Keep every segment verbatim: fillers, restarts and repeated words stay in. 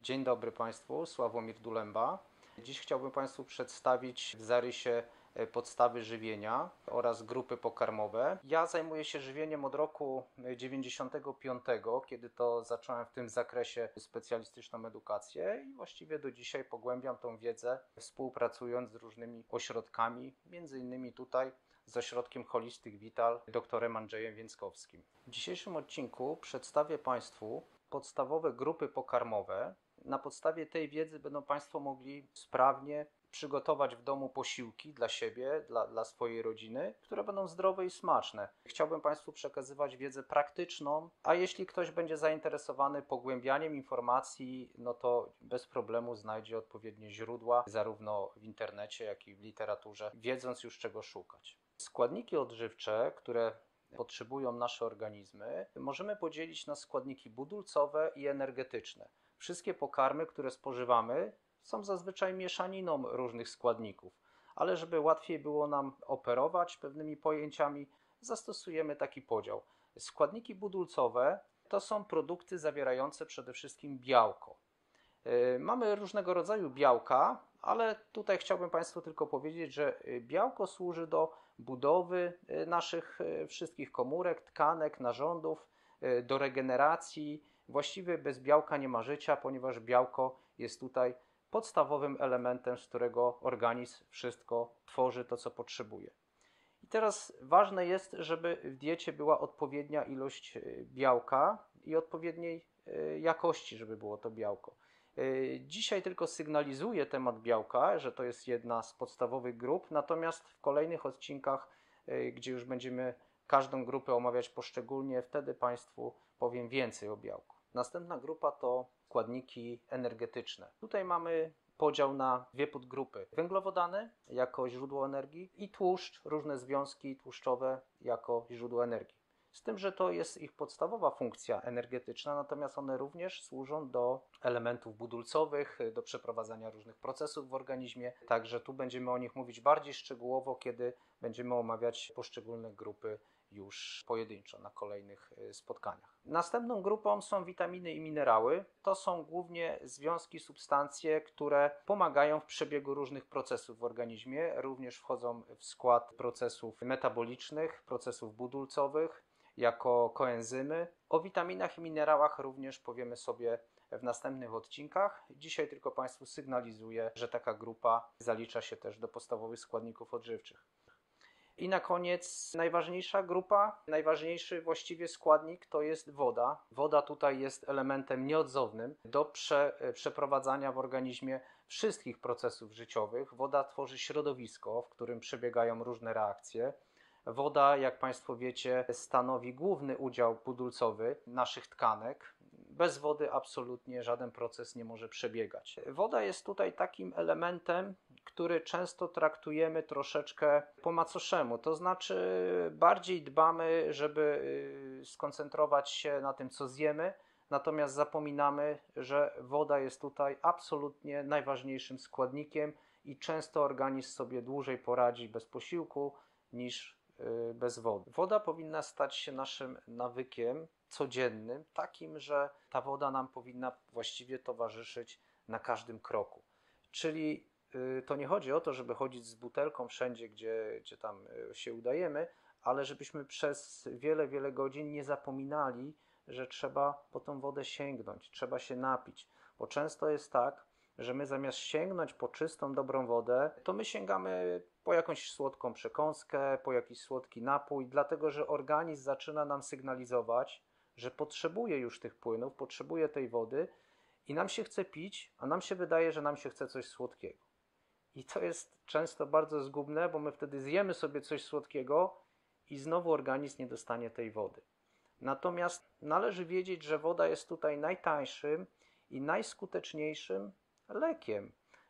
Dzień dobry Państwu, Sławomir Dulemba. Dziś chciałbym Państwu przedstawić w zarysie podstawy żywienia oraz grupy pokarmowe. Ja zajmuję się żywieniem od roku dziewięćdziesiątego piątego, kiedy to zacząłem w tym zakresie specjalistyczną edukację i właściwie do dzisiaj pogłębiam tą wiedzę, współpracując z różnymi ośrodkami, między innymi tutaj z ośrodkiem Holistic Vital doktorem Andrzejem Więckowskim. W dzisiejszym odcinku przedstawię Państwu podstawowe grupy pokarmowe. Na podstawie tej wiedzy będą Państwo mogli sprawnie przygotować w domu posiłki dla siebie, dla, dla swojej rodziny, które będą zdrowe i smaczne. Chciałbym Państwu przekazywać wiedzę praktyczną, a jeśli ktoś będzie zainteresowany pogłębianiem informacji, no to bez problemu znajdzie odpowiednie źródła, zarówno w internecie, jak i w literaturze, wiedząc już czego szukać. Składniki odżywcze, które potrzebują nasze organizmy, możemy podzielić na składniki budulcowe i energetyczne. Wszystkie pokarmy, które spożywamy, są zazwyczaj mieszaniną różnych składników, ale żeby łatwiej było nam operować pewnymi pojęciami, zastosujemy taki podział. Składniki budulcowe to są produkty zawierające przede wszystkim białko. Mamy różnego rodzaju białka, ale tutaj chciałbym Państwu tylko powiedzieć, że białko służy do budowy naszych wszystkich komórek, tkanek, narządów, do regeneracji. Właściwie bez białka nie ma życia, ponieważ białko jest tutaj podstawowym elementem, z którego organizm wszystko tworzy to, co potrzebuje. I teraz ważne jest, żeby w diecie była odpowiednia ilość białka i odpowiedniej jakości, żeby było to białko. Dzisiaj tylko sygnalizuję temat białka, że to jest jedna z podstawowych grup, natomiast w kolejnych odcinkach, gdzie już będziemy każdą grupę omawiać poszczególnie, wtedy Państwu powiem więcej o białku. Następna grupa to składniki energetyczne. Tutaj mamy podział na dwie podgrupy. Węglowodany jako źródło energii i tłuszcz, różne związki tłuszczowe jako źródło energii. Z tym, że to jest ich podstawowa funkcja energetyczna, natomiast one również służą do elementów budulcowych, do przeprowadzania różnych procesów w organizmie. Także tu będziemy o nich mówić bardziej szczegółowo, kiedy będziemy omawiać poszczególne grupy już pojedynczo na kolejnych spotkaniach. Następną grupą są witaminy i minerały. To są głównie związki, substancje, które pomagają w przebiegu różnych procesów w organizmie. Również wchodzą w skład procesów metabolicznych, procesów budulcowych, jako koenzymy. O witaminach i minerałach również powiemy sobie w następnych odcinkach. Dzisiaj tylko Państwu sygnalizuję, że taka grupa zalicza się też do podstawowych składników odżywczych. I na koniec najważniejsza grupa, najważniejszy właściwie składnik to jest woda. Woda tutaj jest elementem nieodzownym do prze, przeprowadzania w organizmie wszystkich procesów życiowych. Woda tworzy środowisko, w którym przebiegają różne reakcje. Woda, jak Państwo wiecie, stanowi główny udział budulcowy naszych tkanek. Bez wody absolutnie żaden proces nie może przebiegać. Woda jest tutaj takim elementem, który często traktujemy troszeczkę po macoszemu. To znaczy bardziej dbamy, żeby skoncentrować się na tym, co zjemy, natomiast zapominamy, że woda jest tutaj absolutnie najważniejszym składnikiem i często organizm sobie dłużej poradzi bez posiłku niż bez wody. Woda powinna stać się naszym nawykiem codziennym, takim, że ta woda nam powinna właściwie towarzyszyć na każdym kroku. Czyli to nie chodzi o to, żeby chodzić z butelką wszędzie, gdzie, gdzie tam się udajemy, ale żebyśmy przez wiele, wiele godzin nie zapominali, że trzeba po tą wodę sięgnąć, trzeba się napić. Bo często jest tak, że my zamiast sięgnąć po czystą, dobrą wodę, to my sięgamy po jakąś słodką przekąskę, po jakiś słodki napój, dlatego że organizm zaczyna nam sygnalizować, że potrzebuje już tych płynów, potrzebuje tej wody i nam się chce pić, a nam się wydaje, że nam się chce coś słodkiego. I to jest często bardzo zgubne, bo my wtedy zjemy sobie coś słodkiego i znowu organizm nie dostanie tej wody. Natomiast należy wiedzieć, że woda jest tutaj najtańszym i najskuteczniejszym lekiem,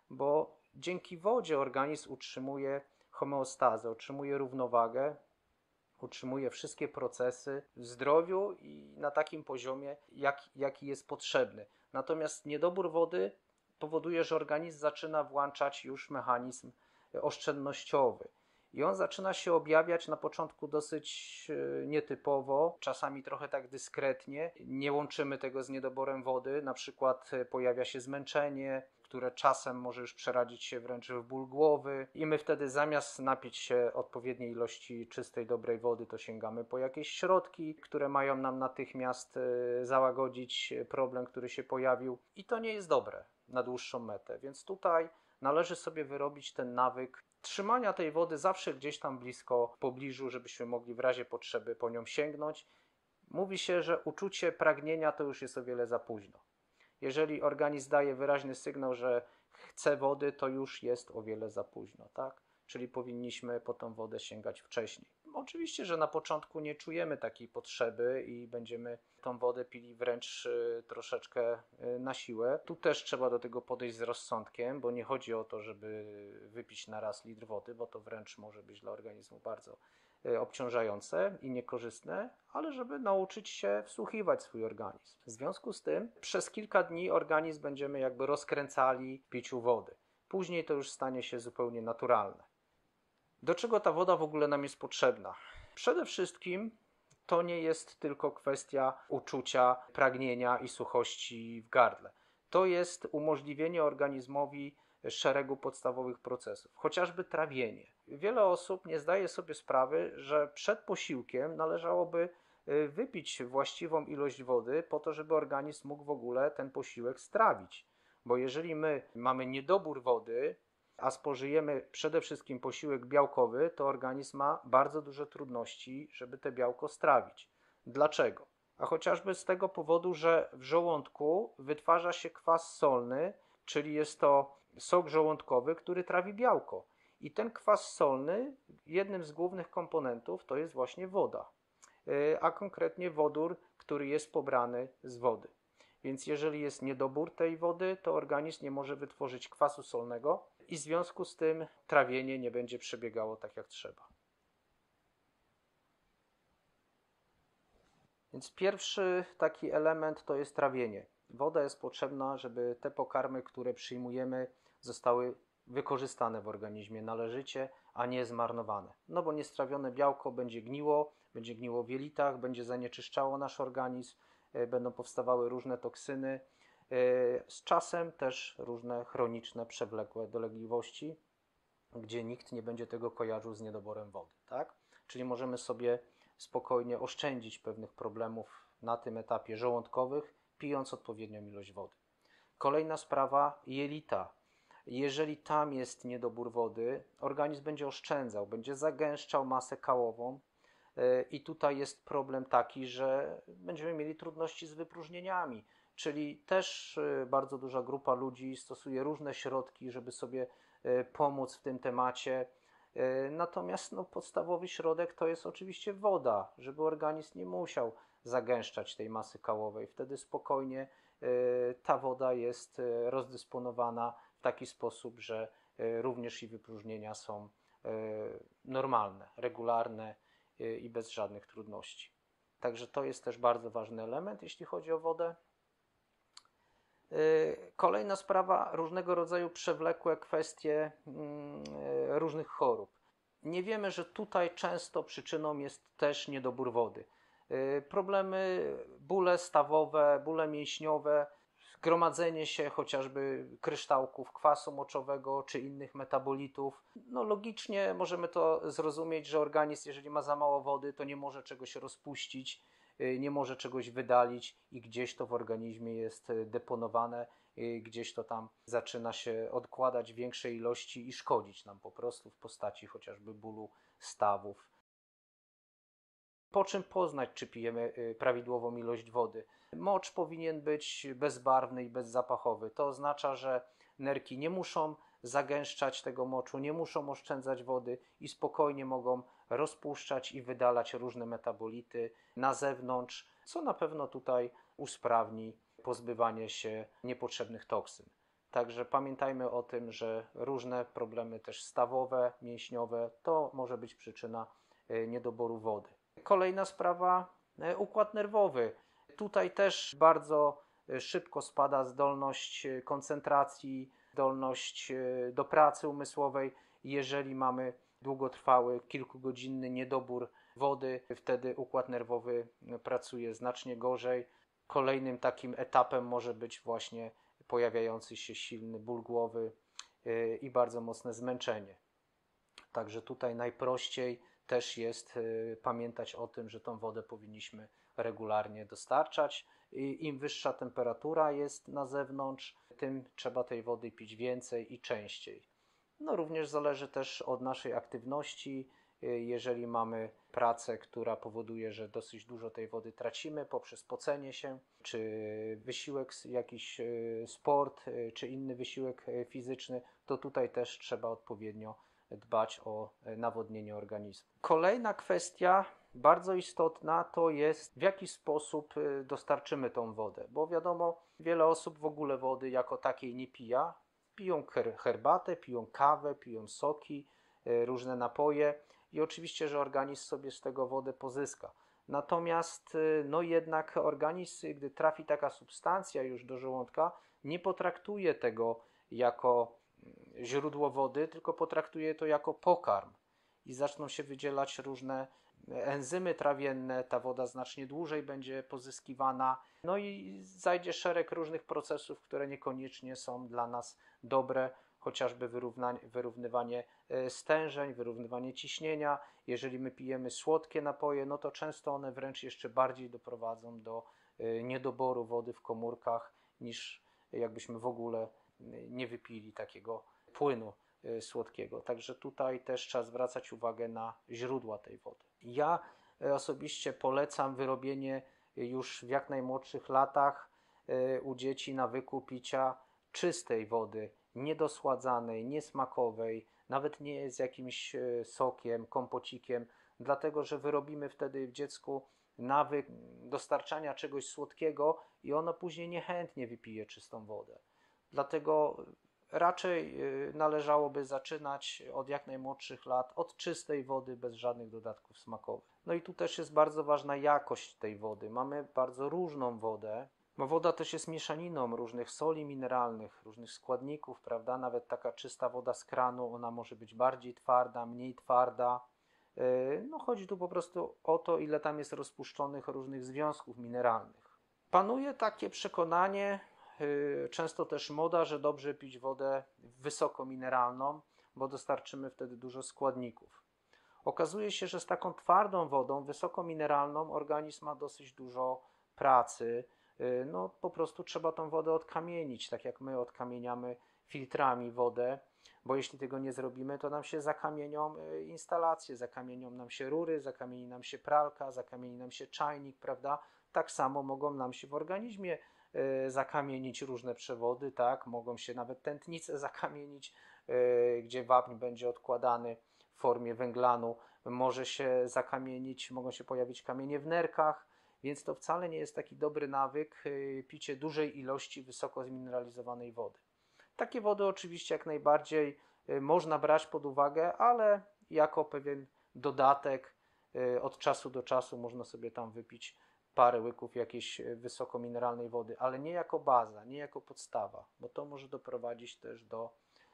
bo dzięki wodzie organizm utrzymuje homeostazę, utrzymuje równowagę, utrzymuje wszystkie procesy w zdrowiu i na takim poziomie, jak, jaki jest potrzebny. Natomiast niedobór wody powoduje, że organizm zaczyna włączać już mechanizm oszczędnościowy. I on zaczyna się objawiać na początku dosyć nietypowo, czasami trochę tak dyskretnie. Nie łączymy tego z niedoborem wody, na przykład pojawia się zmęczenie, które czasem może już przeradzić się wręcz w ból głowy i my wtedy zamiast napić się odpowiedniej ilości czystej, dobrej wody, to sięgamy po jakieś środki, które mają nam natychmiast załagodzić problem, który się pojawił i to nie jest dobre na dłuższą metę, więc tutaj należy sobie wyrobić ten nawyk trzymania tej wody zawsze gdzieś tam blisko, w pobliżu, żebyśmy mogli w razie potrzeby po nią sięgnąć. Mówi się, że uczucie pragnienia to już jest o wiele za późno. Jeżeli organizm daje wyraźny sygnał, że chce wody, to już jest o wiele za późno, tak? Czyli powinniśmy po tą wodę sięgać wcześniej. Oczywiście, że na początku nie czujemy takiej potrzeby i będziemy tą wodę pili wręcz troszeczkę na siłę. Tu też trzeba do tego podejść z rozsądkiem, bo nie chodzi o to, żeby wypić na raz litr wody, bo to wręcz może być dla organizmu bardzo obciążające i niekorzystne, ale żeby nauczyć się wsłuchiwać swój organizm. W związku z tym przez kilka dni organizm będziemy jakby rozkręcali w piciu wody. Później to już stanie się zupełnie naturalne. Do czego ta woda w ogóle nam jest potrzebna? Przede wszystkim to nie jest tylko kwestia uczucia, pragnienia i suchości w gardle. To jest umożliwienie organizmowi szeregu podstawowych procesów, chociażby trawienie. Wiele osób nie zdaje sobie sprawy, że przed posiłkiem należałoby wypić właściwą ilość wody po to, żeby organizm mógł w ogóle ten posiłek strawić. Bo jeżeli my mamy niedobór wody, a spożyjemy przede wszystkim posiłek białkowy, to organizm ma bardzo duże trudności, żeby te białko strawić. Dlaczego? A chociażby z tego powodu, że w żołądku wytwarza się kwas solny, czyli jest to sok żołądkowy, który trawi białko. I ten kwas solny, jednym z głównych komponentów, to jest właśnie woda, a konkretnie wodór, który jest pobrany z wody. Więc jeżeli jest niedobór tej wody, to organizm nie może wytworzyć kwasu solnego i w związku z tym trawienie nie będzie przebiegało tak jak trzeba. Więc pierwszy taki element to jest trawienie. Woda jest potrzebna, żeby te pokarmy, które przyjmujemy, zostały wykorzystane w organizmie należycie, a nie zmarnowane. No bo niestrawione białko będzie gniło, będzie gniło w jelitach, będzie zanieczyszczało nasz organizm, będą powstawały różne toksyny, z czasem też różne chroniczne, przewlekłe dolegliwości, gdzie nikt nie będzie tego kojarzył z niedoborem wody, tak? Czyli możemy sobie spokojnie oszczędzić pewnych problemów na tym etapie żołądkowych, pijąc odpowiednią ilość wody. Kolejna sprawa, jelita. Jeżeli tam jest niedobór wody, organizm będzie oszczędzał, będzie zagęszczał masę kałową i tutaj jest problem taki, że będziemy mieli trudności z wypróżnieniami, czyli też bardzo duża grupa ludzi stosuje różne środki, żeby sobie pomóc w tym temacie. Natomiast no, podstawowy środek to jest oczywiście woda, żeby organizm nie musiał zagęszczać tej masy kałowej. Wtedy spokojnie ta woda jest rozdysponowana w taki sposób, że również i wypróżnienia są normalne, regularne i bez żadnych trudności. Także to jest też bardzo ważny element, jeśli chodzi o wodę. Kolejna sprawa, różnego rodzaju przewlekłe kwestie różnych chorób. Nie wiemy, że tutaj często przyczyną jest też niedobór wody. Problemy, bóle stawowe, bóle mięśniowe, gromadzenie się chociażby kryształków kwasu moczowego czy innych metabolitów. No logicznie możemy to zrozumieć, że organizm, jeżeli ma za mało wody, to nie może czegoś rozpuścić, nie może czegoś wydalić i gdzieś to w organizmie jest deponowane, gdzieś to tam zaczyna się odkładać w większej ilości i szkodzić nam po prostu w postaci chociażby bólu stawów. Po czym poznać, czy pijemy prawidłową ilość wody? Mocz powinien być bezbarwny i bezzapachowy. To oznacza, że nerki nie muszą zagęszczać tego moczu, nie muszą oszczędzać wody i spokojnie mogą rozpuszczać i wydalać różne metabolity na zewnątrz, co na pewno tutaj usprawni pozbywanie się niepotrzebnych toksyn. Także pamiętajmy o tym, że różne problemy też stawowe, mięśniowe to może być przyczyna niedoboru wody. Kolejna sprawa, układ nerwowy. Tutaj też bardzo szybko spada zdolność koncentracji, zdolność do pracy umysłowej, jeżeli mamy długotrwały, kilkugodzinny niedobór wody, wtedy układ nerwowy pracuje znacznie gorzej. Kolejnym takim etapem może być właśnie pojawiający się silny ból głowy i bardzo mocne zmęczenie. Także tutaj najprościej też jest pamiętać o tym, że tą wodę powinniśmy regularnie dostarczać. I im wyższa temperatura jest na zewnątrz, tym trzeba tej wody pić więcej i częściej. No również zależy też od naszej aktywności. Jeżeli mamy pracę, która powoduje, że dosyć dużo tej wody tracimy poprzez pocenie się, czy wysiłek, jakiś sport, czy inny wysiłek fizyczny, to tutaj też trzeba odpowiednio dbać o nawodnienie organizmu. Kolejna kwestia bardzo istotna to jest, w jaki sposób dostarczymy tą wodę, bo wiadomo, wiele osób w ogóle wody jako takiej nie pija. Piją herbatę, piją kawę, piją soki, różne napoje i oczywiście, że organizm sobie z tego wodę pozyska. Natomiast no jednak organizm, gdy trafi taka substancja już do żołądka, nie potraktuje tego jako źródło wody, tylko potraktuje to jako pokarm i zaczną się wydzielać różne enzymy trawienne, ta woda znacznie dłużej będzie pozyskiwana, no i zajdzie szereg różnych procesów, które niekoniecznie są dla nas dobre, chociażby wyrównywanie stężeń, wyrównywanie ciśnienia. Jeżeli my pijemy słodkie napoje, no to często one wręcz jeszcze bardziej doprowadzą do niedoboru wody w komórkach, niż jakbyśmy w ogóle nie wypili takiego płynu słodkiego. Także tutaj też trzeba zwracać uwagę na źródła tej wody. Ja osobiście polecam wyrobienie już w jak najmłodszych latach u dzieci nawyku picia czystej wody, niedosładzanej, niesmakowej, nawet nie z jakimś sokiem, kompocikiem, dlatego że wyrobimy wtedy w dziecku nawyk dostarczania czegoś słodkiego i ono później niechętnie wypije czystą wodę. Dlatego raczej należałoby zaczynać od jak najmłodszych lat, od czystej wody, bez żadnych dodatków smakowych. No i tu też jest bardzo ważna jakość tej wody. Mamy bardzo różną wodę, bo woda też jest mieszaniną różnych soli mineralnych, różnych składników, prawda? Nawet taka czysta woda z kranu, ona może być bardziej twarda, mniej twarda. No chodzi tu po prostu o to, ile tam jest rozpuszczonych różnych związków mineralnych. Panuje takie przekonanie, często też moda, że dobrze pić wodę wysokomineralną, bo dostarczymy wtedy dużo składników. Okazuje się, że z taką twardą wodą, wysokomineralną, organizm ma dosyć dużo pracy. No po prostu trzeba tą wodę odkamienić, tak jak my odkamieniamy filtrami wodę, bo jeśli tego nie zrobimy, to nam się zakamienią instalacje, zakamienią nam się rury, zakamieni nam się pralka, zakamieni nam się czajnik, prawda? Tak samo mogą nam się w organizmie zakamienić różne przewody, tak? Mogą się nawet tętnice zakamienić, gdzie wapń będzie odkładany w formie węglanu, może się zakamienić, mogą się pojawić kamienie w nerkach, więc to wcale nie jest taki dobry nawyk picie dużej ilości wysoko zmineralizowanej wody. Takie wody oczywiście jak najbardziej można brać pod uwagę, ale jako pewien dodatek od czasu do czasu można sobie tam wypić parę łyków jakiejś wysokomineralnej wody, ale nie jako baza, nie jako podstawa, bo to może doprowadzić też do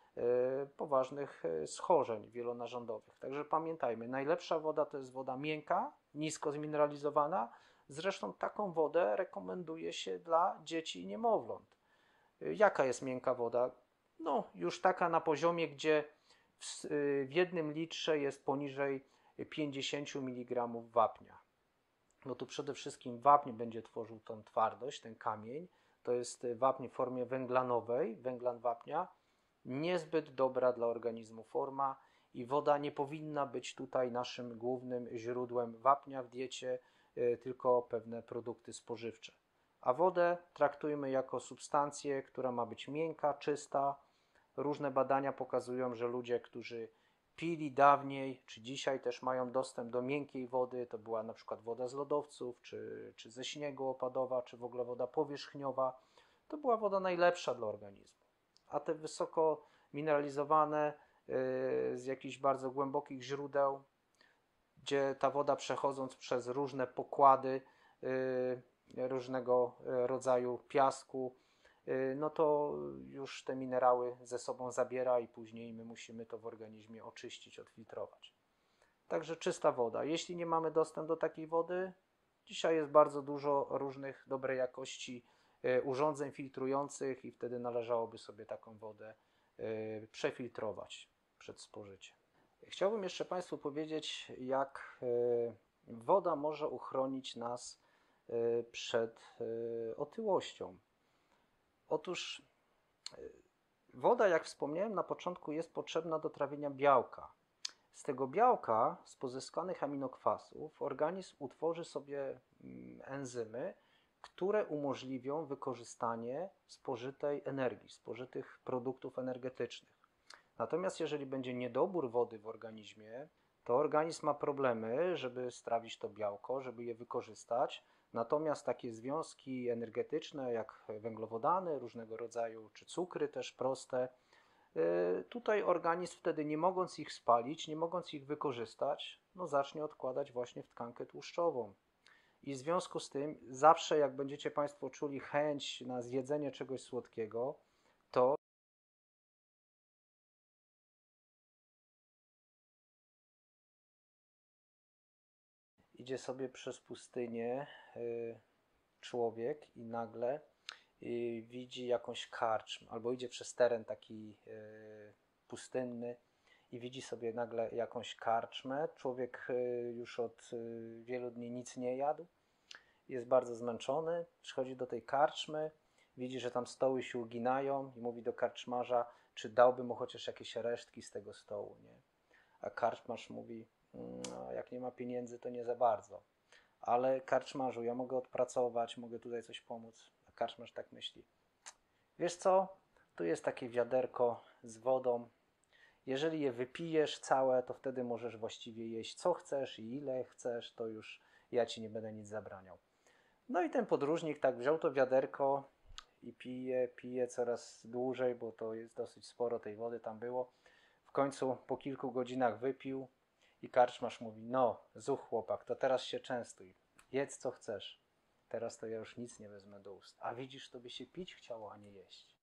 poważnych schorzeń wielonarządowych. Także pamiętajmy, najlepsza woda to jest woda miękka, nisko zmineralizowana. Zresztą taką wodę rekomenduje się dla dzieci i niemowląt. Jaka jest miękka woda? No już taka na poziomie, gdzie w, w jednym litrze jest poniżej pięćdziesiąt miligramów wapnia. No tu przede wszystkim wapń będzie tworzył tą twardość, ten kamień. To jest wapń w formie węglanowej, węglan wapnia. Niezbyt dobra dla organizmu forma i woda nie powinna być tutaj naszym głównym źródłem wapnia w diecie, tylko pewne produkty spożywcze. A wodę traktujmy jako substancję, która ma być miękka, czysta. Różne badania pokazują, że ludzie, którzy pili dawniej, czy dzisiaj też mają dostęp do miękkiej wody, to była na przykład woda z lodowców, czy, czy ze śniegu opadowa, czy w ogóle woda powierzchniowa, to była woda najlepsza dla organizmu. A te wysoko mineralizowane yy, z jakichś bardzo głębokich źródeł, gdzie ta woda przechodząc przez różne pokłady yy, różnego rodzaju piasku, no to już te minerały ze sobą zabiera i później my musimy to w organizmie oczyścić, odfiltrować. Także czysta woda. Jeśli nie mamy dostępu do takiej wody, dzisiaj jest bardzo dużo różnych dobrej jakości urządzeń filtrujących i wtedy należałoby sobie taką wodę przefiltrować przed spożyciem. Chciałbym jeszcze Państwu powiedzieć, jak woda może uchronić nas przed otyłością. Otóż woda, jak wspomniałem na początku, jest potrzebna do trawienia białka. Z tego białka, z pozyskanych aminokwasów, organizm utworzy sobie enzymy, które umożliwią wykorzystanie spożytej energii, spożytych produktów energetycznych. Natomiast jeżeli będzie niedobór wody w organizmie, to organizm ma problemy, żeby strawić to białko, żeby je wykorzystać. Natomiast takie związki energetyczne jak węglowodany, różnego rodzaju, czy cukry też proste, tutaj organizm wtedy, nie mogąc ich spalić, nie mogąc ich wykorzystać, no zacznie odkładać właśnie w tkankę tłuszczową. I w związku z tym zawsze jak będziecie Państwo czuli chęć na zjedzenie czegoś słodkiego, to idzie sobie przez pustynię człowiek i nagle widzi jakąś karczmę, albo idzie przez teren taki pustynny i widzi sobie nagle jakąś karczmę. Człowiek już od wielu dni nic nie jadł, jest bardzo zmęczony, przychodzi do tej karczmy, widzi, że tam stoły się uginają i mówi do karczmarza, czy dałby mu chociaż jakieś resztki z tego stołu, nie? A karczmarz mówi, no, jak nie ma pieniędzy, to nie za bardzo. Ale karczmarzu, ja mogę odpracować, mogę tutaj coś pomóc. A karczmarz tak myśli, wiesz co, tu jest takie wiaderko z wodą, jeżeli je wypijesz całe, to wtedy możesz właściwie jeść co chcesz i ile chcesz, to już ja ci nie będę nic zabraniał. No i ten podróżnik tak wziął to wiaderko i pije, pije coraz dłużej, bo to jest dosyć sporo tej wody tam było. W końcu po kilku godzinach wypił i karczmarz mówi, no zuch chłopak, to teraz się częstuj, jedz co chcesz. Teraz to ja już nic nie wezmę do ust. A widzisz, to by się pić chciało, a nie jeść.